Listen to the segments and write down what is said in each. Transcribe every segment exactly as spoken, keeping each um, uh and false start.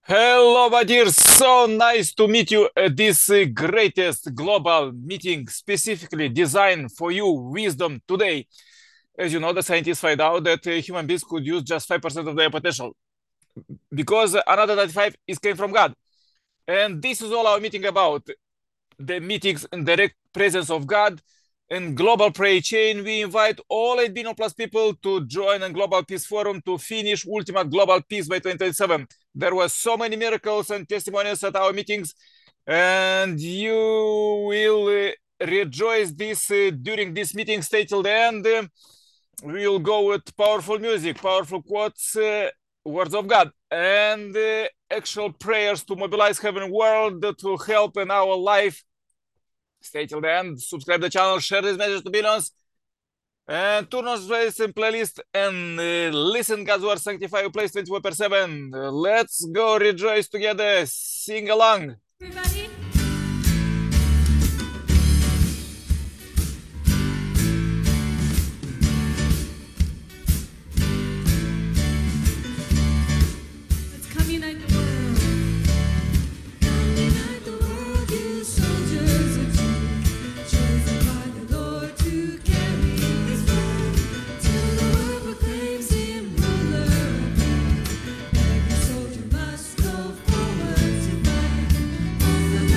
Hello, my dear. So nice to meet you at this uh, greatest global meeting specifically designed for you, Wisdom Today. As you know, the scientists find out that uh, human beings could use just five percent of their potential because another ninety-five is came from God. And this is all our meeting about the meetings in direct presence of God and global prayer chain. We invite all eight billion plus people to join a global peace forum to finish ultimate global peace by twenty twenty-seven. There were so many miracles and testimonies at our meetings, and you will uh, rejoice this uh, during this meeting. Stay till the end. Uh, we will go with powerful music, powerful quotes, uh, words of God, and uh, actual prayers to mobilize heaven and world to help in our life. Stay till the end, subscribe the channel, share this message to billions, and turn on this playlist and uh, listen God's word, sanctify your place twenty-four per seven. Uh, let's go rejoice together, sing along. Everybody. Let's come unite the world. Come unite the world, you soldiers of truth, chosen by the Lord to carry His word till the world proclaims Him ruler of all. Every soldier must go forward to fight.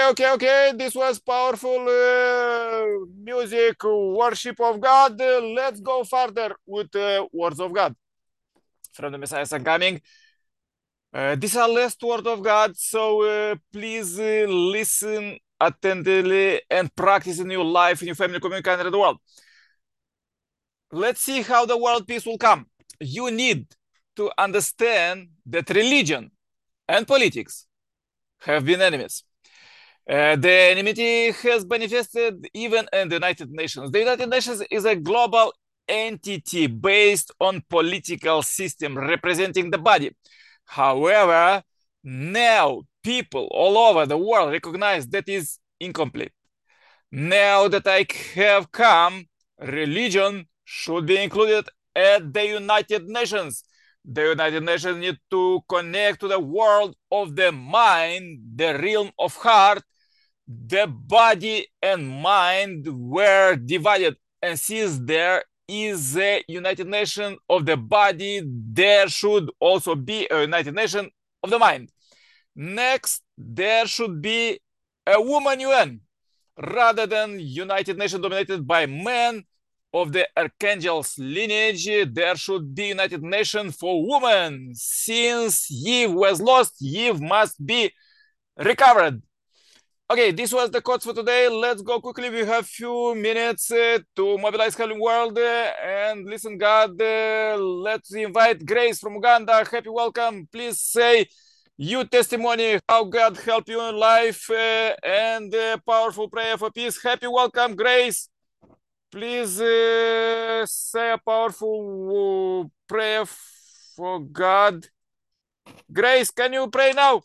okay, okay. This was powerful uh, music, worship of God. Uh, let's go further with uh, words of God from the Messiah Son coming. Uh, this is our last word of God, so uh, please uh, listen attentively and practice in your life, in your family, community, and in the world. Let's see how the world peace will come. You need to understand that religion and politics have been enemies. Uh, the enmity has manifested even in the United Nations. The United Nations is a global entity based on political system representing the body. However, now people all over the world recognize that is incomplete. Now that I have come, religion should be included at the United Nations. The United Nations need to connect to the world of the mind, the realm of heart. The body and mind were divided, and since there is a United Nation of the body, there should also be a United Nation of the mind. Next, there should be a woman U N rather than United Nations dominated by men of the archangel's lineage. There should be United Nation for women. Since Eve was lost, Eve must be recovered. Okay, this was the quotes for today. Let's go quickly. We have few minutes uh, to mobilize Healing World uh, and listen God. Uh, let's invite Grace from Uganda. Happy welcome. Please say your testimony, how God helped you in life uh, and uh, powerful prayer for peace. Happy welcome, Grace. Please uh, say a powerful uh, prayer for God. Grace, can you pray now?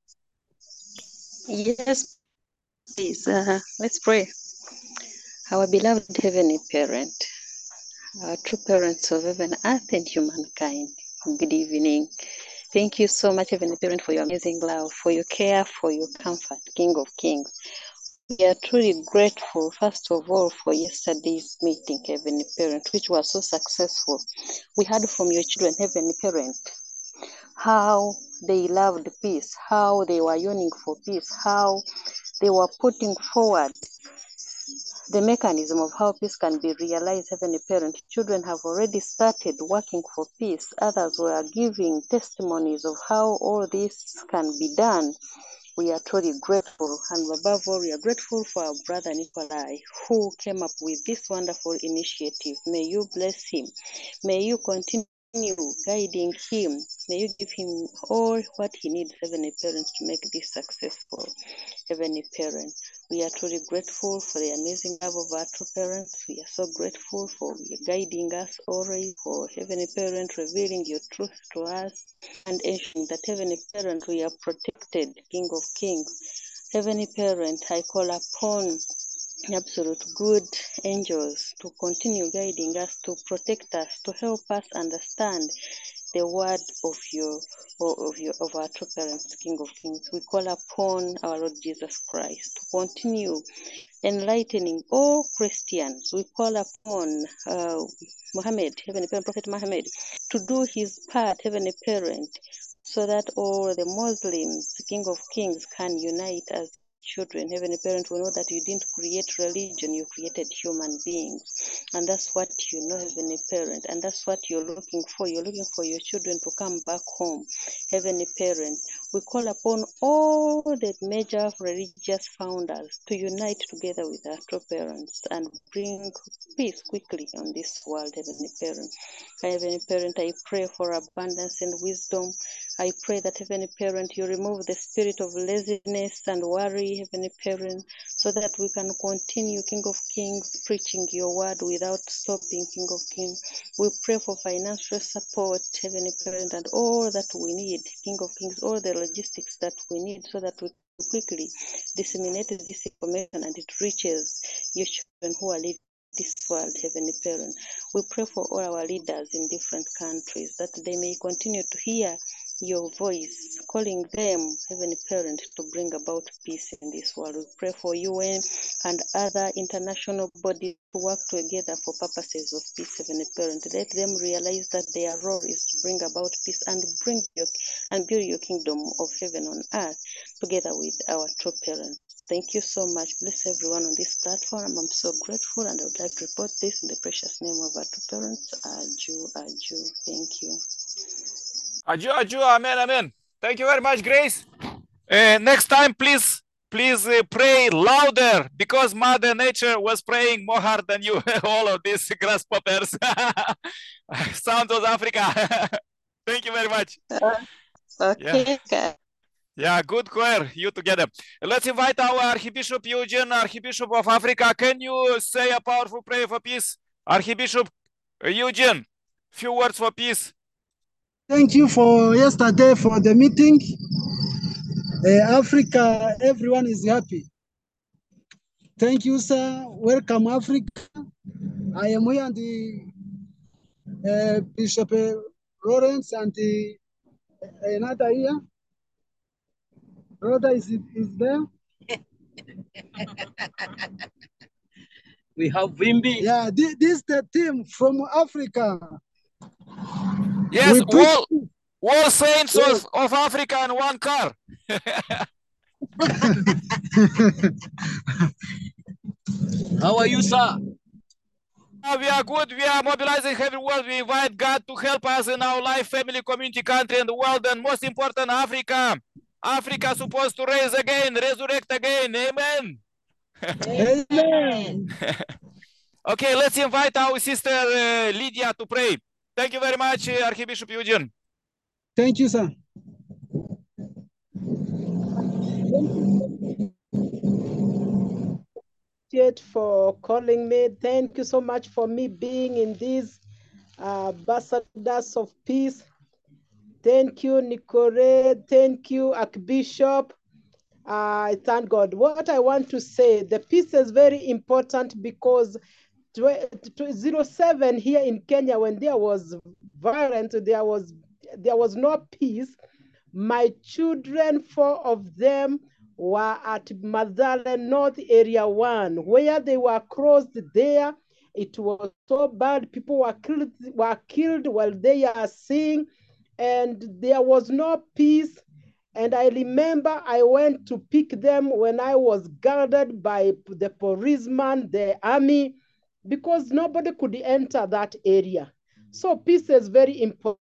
Yes, please. Uh, let's pray. Our beloved Heavenly Parent, our true parents of heaven, earth, and humankind, good evening. Thank you so much, Heavenly Parent, for your amazing love, for your care, for your comfort, King of Kings. We are truly grateful, first of all, for yesterday's meeting, Heavenly Parent, which was so successful. We heard from your children, Heavenly Parent, how they loved peace, how they were yearning for peace, how they were putting forward the mechanism of how peace can be realized. Heavenly Parent, children have already started working for peace. Others were giving testimonies of how all this can be done. We are truly grateful, and above all, we are grateful for our brother Nikolai, who came up with this wonderful initiative. May you bless him. May you continue guiding him. May you give him all what he needs, Heavenly Parents, to make this successful. Heavenly Parent, we are truly grateful for the amazing love of our two parents. We are so grateful for guiding us always, for Heavenly Parent revealing your truth to us and ensuring that, Heavenly Parent, we are protected, King of Kings. Heavenly Parent, I call upon absolute good angels to continue guiding us, to protect us, to help us understand the word of your of your of our true parents, King of Kings. We call upon our Lord Jesus Christ to continue enlightening all Christians. We call upon uh, Muhammad, Heavenly Parent, Prophet Muhammad, to do his part, Heavenly Parent, so that all the Muslims, King of Kings, can unite as children. Heavenly Parent, we know that you didn't create religion, you created human beings. And that's what you know, Heavenly Parent, and that's what you're looking for. You're looking for your children to come back home. Heavenly Parent, we call upon all the major religious founders to unite together with our true parents and bring peace quickly on this world, Heavenly Parent. Heavenly Parent, I pray for abundance and wisdom. I pray that, Heavenly Parent, you remove the spirit of laziness and worry, Heavenly Parent, so that we can continue, King of Kings, preaching your word without stopping, King of Kings. We pray for financial support, Heavenly Parent, and all that we need, King of Kings, all the logistics that we need, so that we can quickly disseminate this information and it reaches your children who are living this world, Heavenly Parent. We pray for all our leaders in different countries, that they may continue to hear your voice calling them, Heavenly Parent, to bring about peace in this world. We pray for U N and other international bodies to work together for purposes of peace, Heavenly Parent. Let them realize that their role is to bring about peace and bring your and build your kingdom of heaven on earth together with our true parents. Thank you so much. Bless everyone on this platform. I'm so grateful, and I would like to report this in the precious name of our two parents, Aju, Aju. Thank you. Aju, Aju, amen, amen. Thank you very much, Grace. Uh, next time, please, please uh, pray louder, because Mother Nature was praying more hard than you. All of these grasshoppers. Sounds of Africa. Thank you very much. Uh, okay. Yeah. Yeah, good choir, you together. Let's invite our Archbishop Eugene, Archbishop of Africa. Can you say a powerful prayer for peace? Archbishop Eugene, few words for peace. Thank you for yesterday for the meeting. Uh, Africa, everyone is happy. Thank you, sir. Welcome, Africa. I am here and the uh, Bishop uh, Lawrence and the, uh, another here. Brother is, is there. We have Wimby. Yeah, this, this is the team from Africa. Yes, all, all saints yes. of, of Africa in one car. How are you, sir? Uh, we are good. We are mobilizing everywhere. We invite God to help us in our life, family, community, country, and the world, and most important, Africa. Africa is supposed to raise again, resurrect again. Amen. Amen. Okay, let's invite our sister uh, Lydia to pray. Thank you very much, uh, Archbishop Eugene. Thank you, sir. For calling me. Thank you so much for me being in these uh, ambassadors of peace. Thank you, Nicole. Thank you, Archbishop. I uh, thank God. What I want to say, the peace is very important, because zero seven here in Kenya, when there was violence, there was there was no peace. My children, four of them, were at Madale North Area one, where they were crossed there. It was so bad. People were killed, were killed while they are seeing, and there was no peace. And I remember I went to pick them when I was guarded by the policeman, the army, because nobody could enter that area. So peace is very important.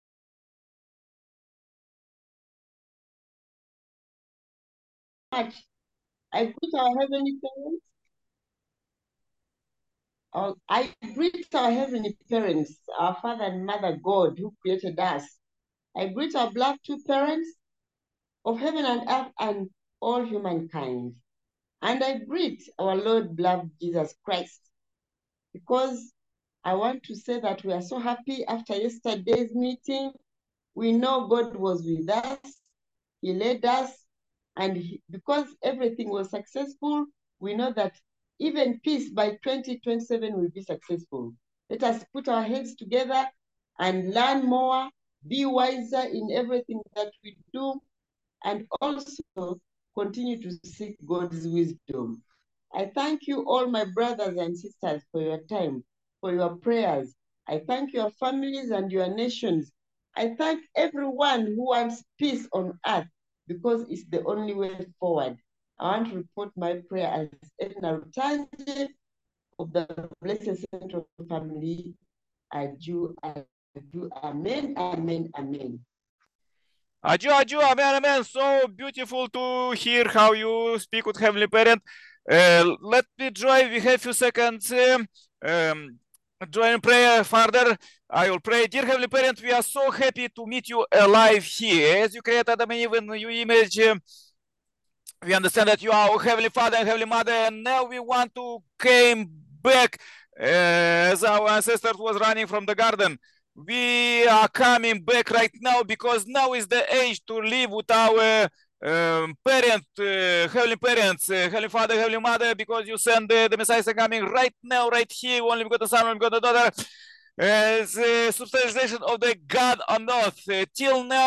I greet our heavenly parents. Uh, I greet our heavenly parents, our Father and Mother God, who created us. I greet our beloved two parents of heaven and earth and all humankind. And I greet our Lord, beloved Jesus Christ, because I want to say that we are so happy after yesterday's meeting. We know God was with us. He led us. And he, because everything was successful, we know that even peace by twenty twenty-seven will be successful. Let us put our heads together and learn more, be wiser in everything that we do, and also continue to seek God's wisdom. I thank you all, my brothers and sisters, for your time, for your prayers. I thank your families and your nations. I thank everyone who wants peace on earth, because it's the only way forward. I want to report my prayer as Edna Rutanji of the Blessed Central Family. I do, I do, amen, amen, amen. Aju, Aju, amen, amen. So beautiful to hear how you speak with Heavenly Parent. Uh, let me join, we have a few seconds. Um, um, join prayer further. I will pray. Dear Heavenly Parent, we are so happy to meet you alive here. As you created Adam and Eve in your image, um, we understand that you are our Heavenly Father and Heavenly Mother, and now we want to come back uh, as our ancestors was running from the garden. We are coming back right now, because now is the age to live with our um, parent, uh, Heavenly Parents, uh, Heavenly Father, Heavenly Mother, because you send uh, the Messiah coming right now, right here, only because the Son, only because the Daughter. Uh, the substantialization of the God on earth. Uh, till now,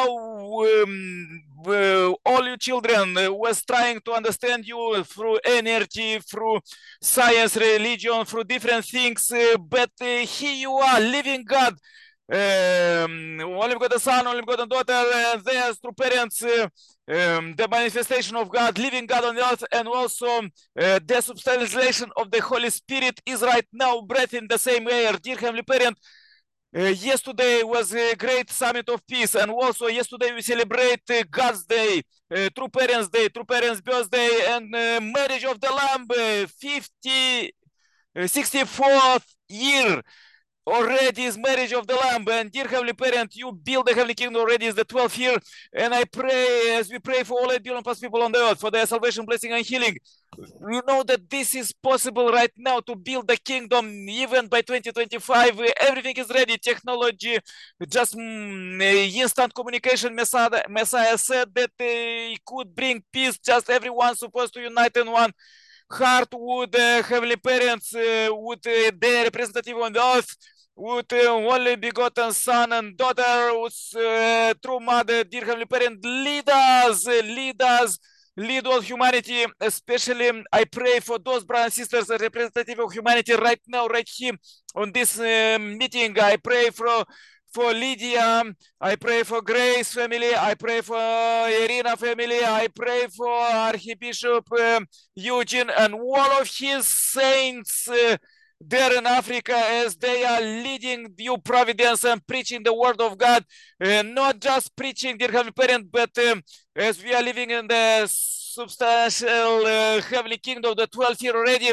um, uh, all you children uh, was trying to understand you through energy, through science, religion, through different things. Uh, but uh, here you are, living God, um, only begotten Son, only begotten daughter, uh, they as true parents, uh, um, the manifestation of God, living God on earth, and also uh, the substantialization of the Holy Spirit is right now breathing the same air. Dear Heavenly Parent, uh, yesterday was a great summit of peace, and also yesterday we celebrate uh, God's Day, uh, True Parents Day, True Parents Birthday, and uh, Marriage of the Lamb, uh, fifty, uh, sixty-fourth year already is Marriage of the Lamb. And dear Heavenly Parent, you build the Heavenly Kingdom already is the twelfth year, and I pray as we pray for all eight billion plus people on the earth for their salvation, blessing, and healing. You know that this is possible right now to build the kingdom even by twenty twenty-five. Everything is ready. Technology, just mm, instant communication. Messiah, Messiah said that uh, he could bring peace. Just everyone supposed to unite in one heart with uh, Heavenly Parents, uh, with uh, their representative on the earth, with uh, only begotten Son and daughter, with uh, true Mother, dear Heavenly Parent, lead us, uh, lead us. Lead all humanity, especially I pray for those brothers and sisters, representative of humanity right now, right here on this uh, meeting. I pray for for Lydia, I pray for Grace family, I pray for Irina family, I pray for Archbishop uh, Eugene and all of his saints uh, there in Africa as they are leading you providence and preaching the word of God, uh, not just preaching, dear Heavenly Parent, but um, as we are living in the substantial uh, Heavenly Kingdom, the twelfth year already,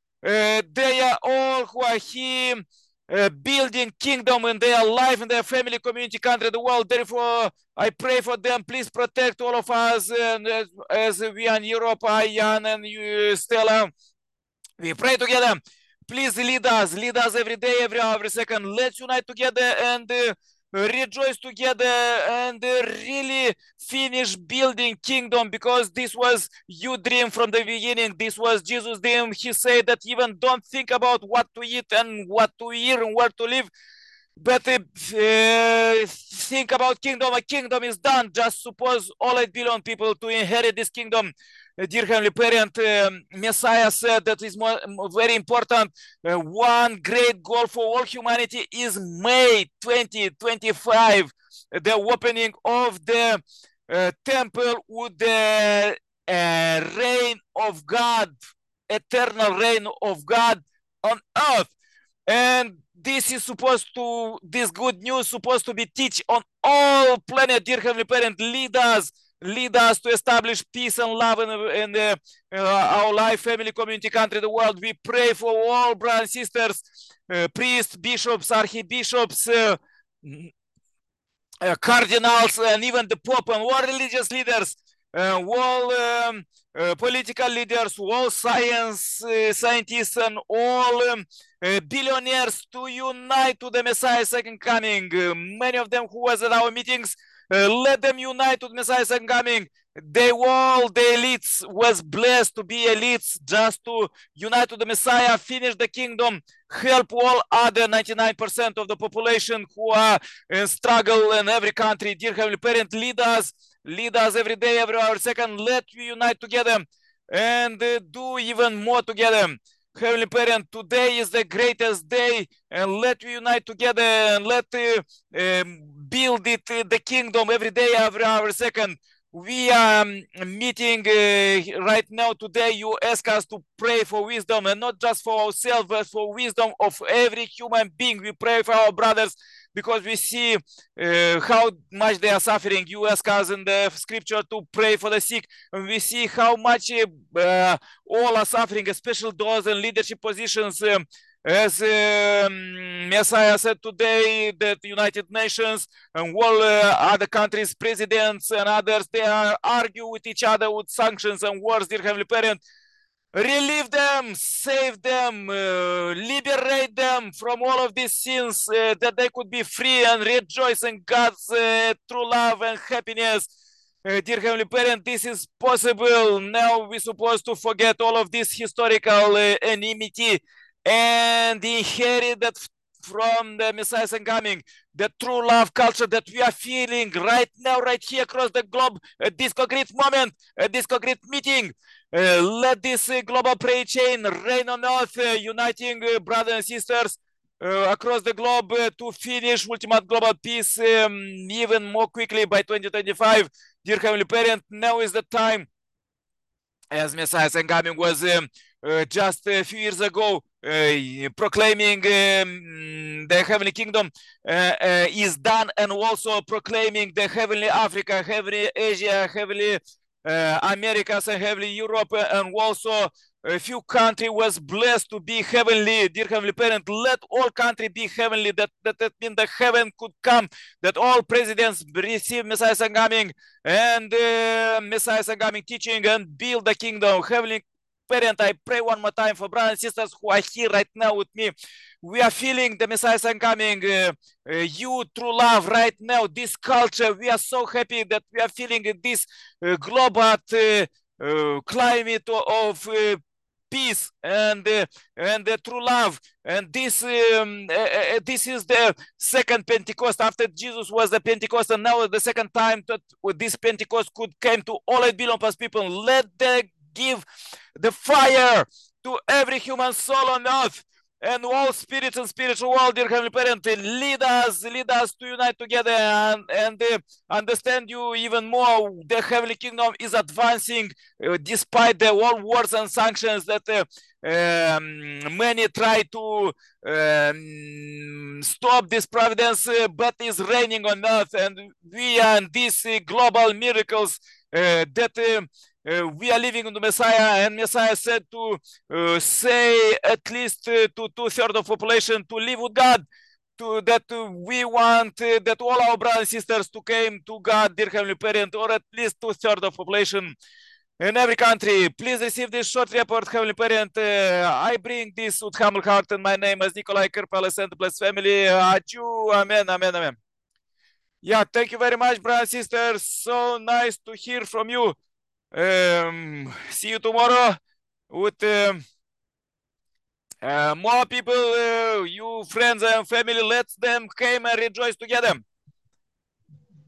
uh, they are all who are here uh, building kingdom in their life, in their family, community, country, the world. Therefore, I pray for them. Please protect all of us, and as, as we are in Europe, I, Jan, and you, Stella, we pray together. Please lead us, lead us every day, every hour, every second. Let's unite together and uh, rejoice together and uh, really finish building kingdom, because this was your dream from the beginning. This was Jesus' dream. He said that even don't think about what to eat and what to wear and where to live, but uh, uh, think about kingdom. A kingdom is done. Just suppose all eight billion people to inherit this kingdom. Uh, dear Heavenly Parent, um, Messiah said that is more, very important. Uh, one great goal for all humanity is May twenty twenty-five, the opening of the uh, temple with the uh, reign of God, eternal reign of God on earth. And this is supposed to, this good news supposed to be teach on all planet. Dear Heavenly Parent, lead us, lead us to establish peace and love in, in the, uh, our life, family, community, country, the world. We pray for all brothers and sisters, uh, priests, bishops, archbishops, uh, uh, cardinals, and even the Pope, and all religious leaders, uh, all um, uh, political leaders, all science uh, scientists, and all um, uh, billionaires to unite to the Messiah's second coming. Uh, many of them who was at our meetings, uh, let them unite to the Messiah's second coming. They all, the elites, was blessed to be elites, just to unite to the Messiah, finish the kingdom, help all other ninety-nine percent of the population who are in struggle in every country. Dear Heavenly Parent, lead us, lead us every day, every hour, second. Let we unite together and uh, do even more together. Heavenly Parent, today is the greatest day, and let we unite together and let uh, um, build it, uh, the kingdom every day, every hour, second. We are um, meeting uh, right now today. You ask us to pray for wisdom, and not just for ourselves, but for wisdom of every human being. We pray for our brothers because we see uh, how much they are suffering. You ask us in the scripture to pray for the sick, and we see how much uh, all are suffering, especially those in leadership positions. Um, As um, Messiah said today, that the United Nations and all uh, other countries, presidents and others, they are argue with each other with sanctions and wars. Dear Heavenly Parent, relieve them, save them, uh, liberate them from all of these sins, uh, that they could be free and rejoice in God's uh, true love and happiness. Uh, dear Heavenly Parent, this is possible. Now we're supposed to forget all of this historical uh, enmity and inherit that from the Messiah's coming, the true love culture that we are feeling right now, right here across the globe, at this concrete moment, at this concrete meeting. Uh, let this uh, global prayer chain reign on earth, uh, uniting uh, brothers and sisters, uh, across the globe uh, to finish ultimate global peace um, even more quickly by twenty twenty-five. Dear Heavenly Parent, now is the time, as Messiah Sanghaming was um, uh, just a few years ago uh, proclaiming um, the Heavenly Kingdom uh, uh, is done, and also proclaiming the Heavenly Africa, Heavenly Asia, Heavenly uh, Americas, and Heavenly Europe, and also a few country was blessed to be heavenly. Dear Heavenly Parent, let all country be heavenly. That that, that means the heaven could come, that all presidents receive Messiah Sanghaming and uh, Messiah Sanghaming teaching and build the kingdom. Heavenly Parent, I pray one more time for brothers and sisters who are here right now with me. We are feeling the Messiah Sanghaming, uh, uh, you true love right now, this culture. We are so happy that we are feeling this uh, global uh, uh, climate of uh, peace and uh, and the true love. And this um, uh, uh, this is the second Pentecost. After Jesus was the Pentecost, and now the second time that this Pentecost could came to all eight billion plus people. Let them give the fire to every human soul on earth and all spirits and spiritual world. Dear Heavenly Parent, lead us, lead us to unite together and, and uh, understand you even more. The Heavenly Kingdom is advancing uh, despite the all wars and sanctions that uh, um, many try to um, stop this providence, uh, but is reigning on earth, and we are in these uh, global miracles uh, that uh, Uh, we are living in the Messiah, and Messiah said to uh, say at least uh, to two-thirds of population to live with God, to that uh, we want uh, that all our brothers and sisters to come to God, dear Heavenly Parent, or at least two-thirds of population in every country. Please receive this short report, Heavenly Parent. Uh, I bring this with humble heart, and my name is Nikolai Kirpala, Center Plus Family. Adieu, amen, amen, amen. Yeah, thank you very much, brothers and sisters. So nice to hear from you. Um, see you tomorrow with um, uh, more people, uh, you friends and family. Let them come and rejoice together.